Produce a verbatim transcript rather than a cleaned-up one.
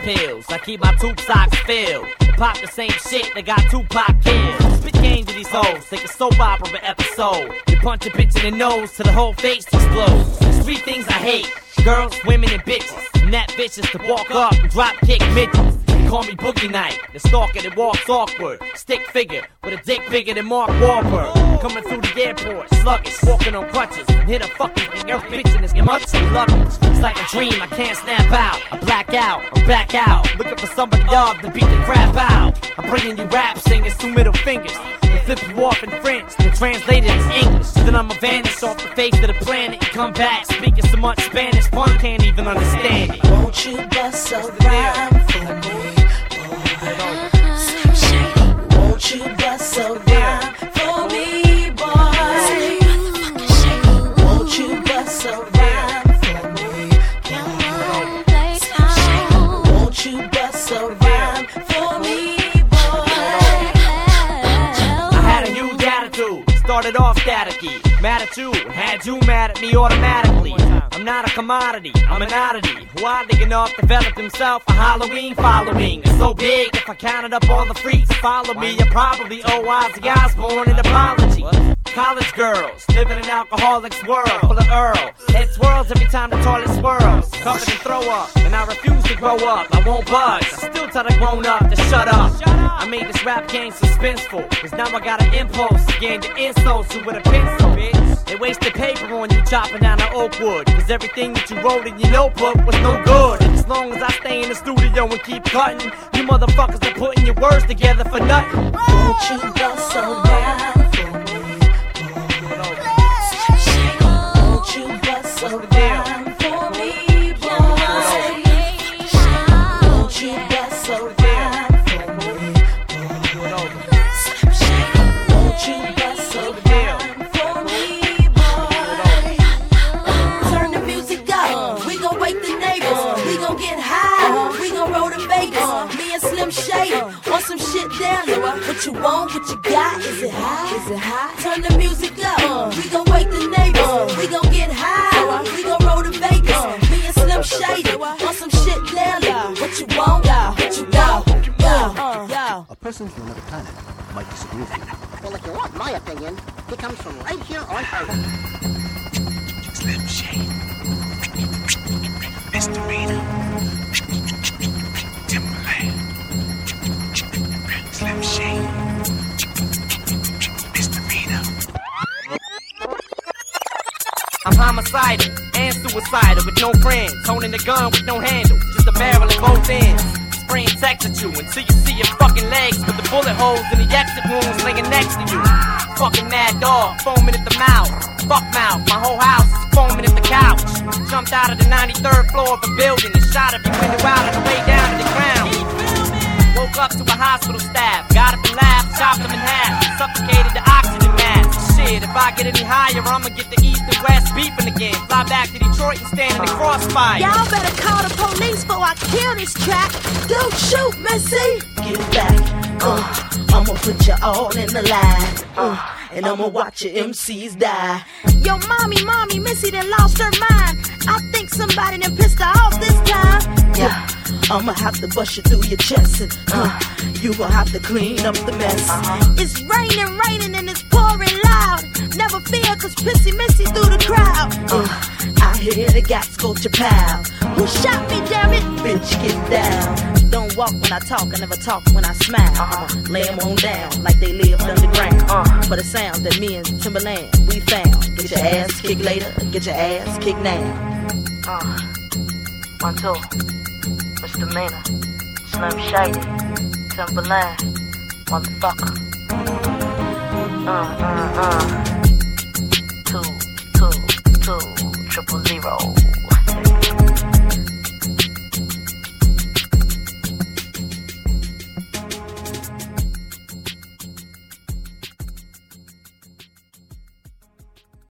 pills. I keep my tube socks filled. And pop the same shit that got Tupac killed. Spit game to these hoes, take a soap opera episode. You punch a bitch in the nose till the whole face explodes. There's three things I hate: girls, women, and bitches. And that bitch is to walk up and drop kick midgets. Call me Boogie Night, the stalker that walks awkward. Stick figure with a dick bigger than Mark Wahlberg. Coming through the airport, sluggish, walking on crutches. And hit a fucking thing, your bitch in this much luggage. It's like a dream, I can't snap out. I black out, I'm back out. Looking for somebody up to beat the crap out. I'm bringing you rap singers, two middle fingers. They flip you off in French, then translate it as English. Then I'ma vanish off the face of the planet and come back speaking so much Spanish, pun can't even understand it. Won't you bust a rhyme for me? Won't you bust a rhyme for me, boy? Won't you bust a rhyme for me, boy? Won't you bust a rhyme for me, boy? I had a huge attitude, started off staticky, mad at you, had you mad at me automatically. I'm not a commodity, I'm an oddity who oddly enough developed himself a Halloween following. It's so big, if I counted up all the freaks that follow me, I probably owe Ozzy Osbourne an apology. College girls, live in an alcoholic's world full of Earl. Head swirls every time the toilet swirls. Covered in throw up, and I refuse to grow up. I won't budge, I still tell the grown up to shut up. I made this rap game suspenseful, cause now I got an impulse to gain the insults you with a pencil, bitch. They wasted paper on you chopping down the oak wood, cause everything that you wrote in your notebook was no good. And as long as I stay in the studio and keep cutting, you motherfuckers are putting your words together for nothing. Won't you bust a rhyme for me, boy? Won't you bust a rhyme for me, boy? Won't you bust a rhyme for me, boy? Won't you bust a rhyme for me, boy? Turn the music up, we gon' wake the neighbors. We gon' get high, we gon' roll to Vegas. Me and Slim Shady on some shit down there. What you want, what you got? Is it high? Is it high? Turn the music up, we gon' wake the neighbors. We gon' get high, we gon' roll to Vegas. Me and Slim Shady on some shit down there. What you want, what you got? A person from another planet might disagree with you. Well, if you want my opinion, he comes from right here on Earth. Slim Shady, Mister Rita, Timberland, Slim Shady, Mister Rita. I'm homicidal and suicidal with no friends, holding the gun with no handle, just a barrel at both ends. Spraying sex at you until you see your fucking legs with the bullet holes in the exit wounds laying next to you. Fucking mad dog, foaming at the mouth. Fuck mouth, my whole house is foaming at the couch. Jumped out of the ninety-third floor of a building and shot every window out on the way down to the ground. Woke up to a hospital staff, got up and laughed, chopped them in half, suffocated the oxygen mask. Shit, if I get any higher, I'ma get the east and west beefing again. Fly back to Detroit and stand in the crossfire. Y'all better call the police before I kill this track. Don't shoot, Missy. Get back, uh, I'ma put you all in the line, uh, and I'ma watch your M Cs die. Yo, mommy, mommy, Missy done lost her mind. I think somebody done pissed her off this time. Yeah, I'ma have to bust you through your chest, and uh, you gon' have to clean up the mess. Uh-huh. It's raining, raining, and it's pouring loud. Never fear, cause Pissy Missy through the crowd. Uh, I hear the gas go to pal. Who shot me, damn it? Bitch, get down. Don't walk when I talk, I never talk when I smile. Uh-huh. Lay them on down like they lived underground. Uh, for the sound that me and Timberland we found. Get your ass kicked later, get your ass kicked now. Uh, one, two, Mister Mena, Slim Shady, Timberland, motherfucker. Uh, uh, uh.